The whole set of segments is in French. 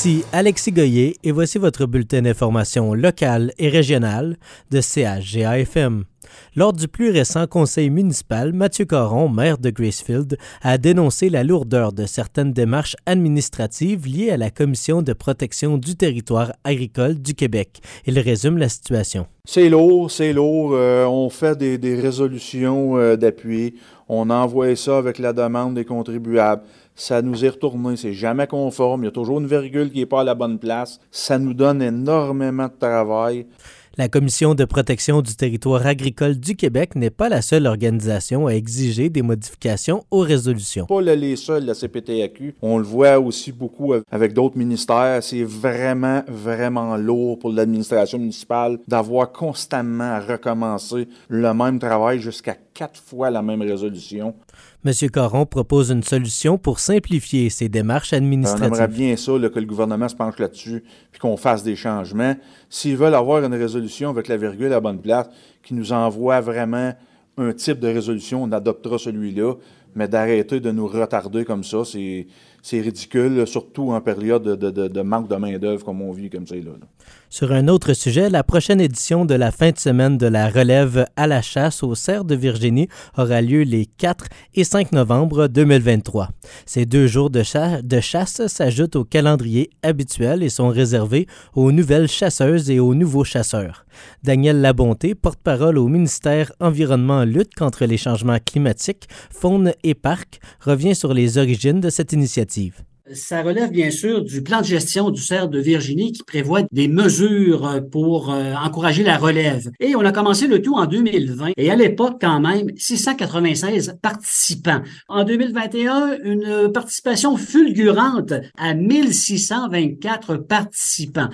Ici Alexis Goyer et voici votre bulletin d'information locale et régionale de CHGA-FM. Lors du plus récent conseil municipal, Mathieu Caron, maire de Gracefield, a dénoncé la lourdeur de certaines démarches administratives liées à la Commission de protection du territoire agricole du Québec. Il résume la situation. C'est lourd. On fait des résolutions d'appui. On envoie ça avec la demande des contribuables. Ça nous est retourné. C'est jamais conforme. Il y a toujours une virgule qui n'est pas à la bonne place. Ça nous donne énormément de travail. La Commission de protection du territoire agricole du Québec n'est pas la seule organisation à exiger des modifications aux résolutions. Pas les seuls, la CPTAQ. On le voit aussi beaucoup avec d'autres ministères. C'est vraiment, vraiment lourd pour l'administration municipale d'avoir constamment à recommencer le même travail jusqu'à 4 fois la même résolution. M. Caron propose une solution pour simplifier ces démarches administratives. On aimerait bien ça, que le gouvernement se penche là-dessus puis qu'on fasse des changements. S'ils veulent avoir une résolution avec la virgule à la bonne place, qui nous envoie vraiment un type de résolution, on adoptera celui-là. Mais d'arrêter de nous retarder comme ça, c'est ridicule, surtout en période de manque de main-d'œuvre comme on vit comme ça. Là. Sur un autre sujet, la prochaine édition de la fin de semaine de la relève à la chasse au cerf de Virginie aura lieu les 4 et 5 novembre 2023. Ces 2 jours de chasse s'ajoutent au calendrier habituel et sont réservés aux nouvelles chasseuses et aux nouveaux chasseurs. Daniel Labonté, porte-parole au ministère Environnement Lutte contre les changements climatiques, Faune et Parcs, revient sur les origines de cette initiative. Ça relève bien sûr du plan de gestion du cerf de Virginie qui prévoit des mesures pour encourager la relève. Et on a commencé le tout en 2020 et à l'époque quand même 696 participants. En 2021, une participation fulgurante à 1624 participants.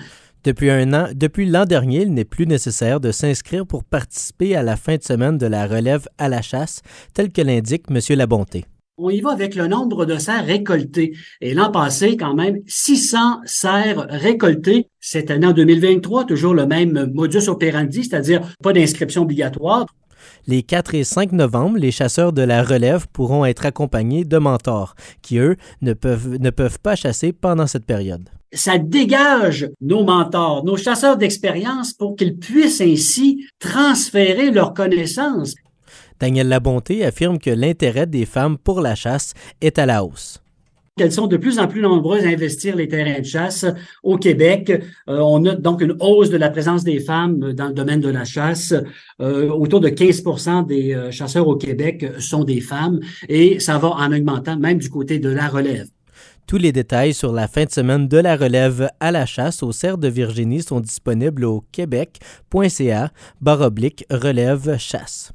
Depuis l'an dernier, il n'est plus nécessaire de s'inscrire pour participer à la fin de semaine de la relève à la chasse, tel que l'indique M. Labonté. On y va avec le nombre de cerfs récoltés. Et l'an passé, quand même, 600 cerfs récoltés. Cette année, en 2023, toujours le même modus operandi, c'est-à-dire pas d'inscription obligatoire. Les 4 et 5 novembre, les chasseurs de la relève pourront être accompagnés de mentors, qui, eux, ne peuvent pas chasser pendant cette période. Ça dégage nos mentors, nos chasseurs d'expérience pour qu'ils puissent ainsi transférer leurs connaissances. Daniel Labonté affirme que l'intérêt des femmes pour la chasse est à la hausse. Elles sont de plus en plus nombreuses à investir les terrains de chasse au Québec. On note donc une hausse de la présence des femmes dans le domaine de la chasse. Autour de 15% des chasseurs au Québec sont des femmes et ça va en augmentant même du côté de la relève. Tous les détails sur la fin de semaine de la relève à la chasse au cerf de Virginie sont disponibles au québec.ca/relève chasse.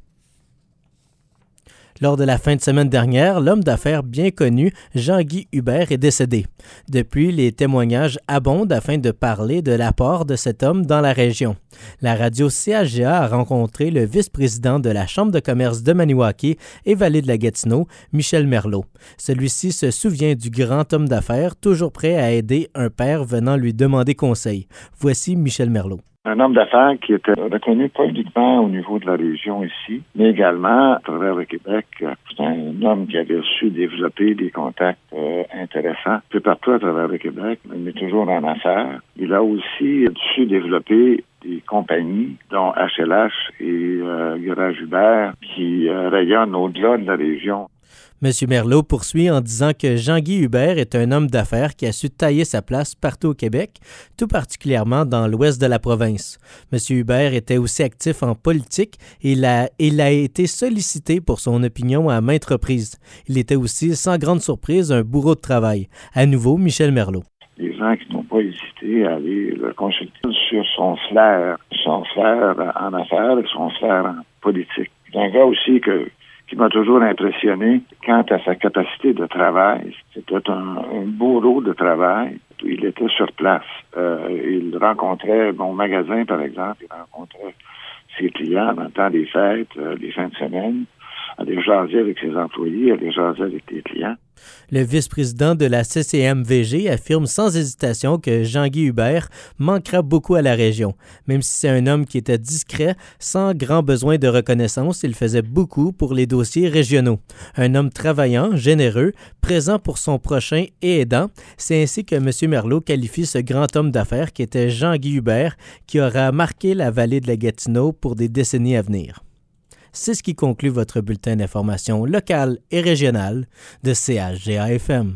Lors de la fin de semaine dernière, l'homme d'affaires bien connu, Jean-Guy Hubert, est décédé. Depuis, les témoignages abondent afin de parler de l'apport de cet homme dans la région. La radio CHGA a rencontré le vice-président de la Chambre de commerce de Maniwaki et Vallée de la Gatineau, Michel Merlot. Celui-ci se souvient du grand homme d'affaires, toujours prêt à aider un père venant lui demander conseil. Voici Michel Merlot. Un homme d'affaires qui était reconnu pas uniquement au niveau de la région ici, mais également à travers le Québec. C'est un homme qui avait su développer des contacts intéressants un peu partout à travers le Québec, mais toujours en affaires. Il a aussi su développer des compagnies, dont HLH et Garage Hubert, qui rayonnent au-delà de la région. M. Merlot poursuit en disant que Jean-Guy Hubert est un homme d'affaires qui a su tailler sa place partout au Québec, tout particulièrement dans l'ouest de la province. M. Hubert était aussi actif en politique et il a été sollicité pour son opinion à maintes reprises. Il était aussi, sans grande surprise, un bourreau de travail. À nouveau, Michel Merlot. Les gens qui n'ont pas hésité à aller le consulter sur son flair en affaires et son flair en politique. C'est un gars aussi qui m'a toujours impressionné quant à sa capacité de travail. C'était un bourreau de travail. Il était sur place. Il rencontrait mon magasin, par exemple. Il rencontrait ses clients dans le temps des fêtes, les fins de semaine. aller jaser avec ses employés, aller jaser avec les clients. Le vice-président de la CCMVG affirme sans hésitation que Jean-Guy Hubert manquera beaucoup à la région. Même si c'est un homme qui était discret, sans grand besoin de reconnaissance, il faisait beaucoup pour les dossiers régionaux. Un homme travaillant, généreux, présent pour son prochain et aidant. C'est ainsi que M. Merlot qualifie ce grand homme d'affaires qui était Jean-Guy Hubert, qui aura marqué la vallée de la Gatineau pour des décennies à venir. C'est ce qui conclut votre bulletin d'information locale et régionale de CHGA-FM.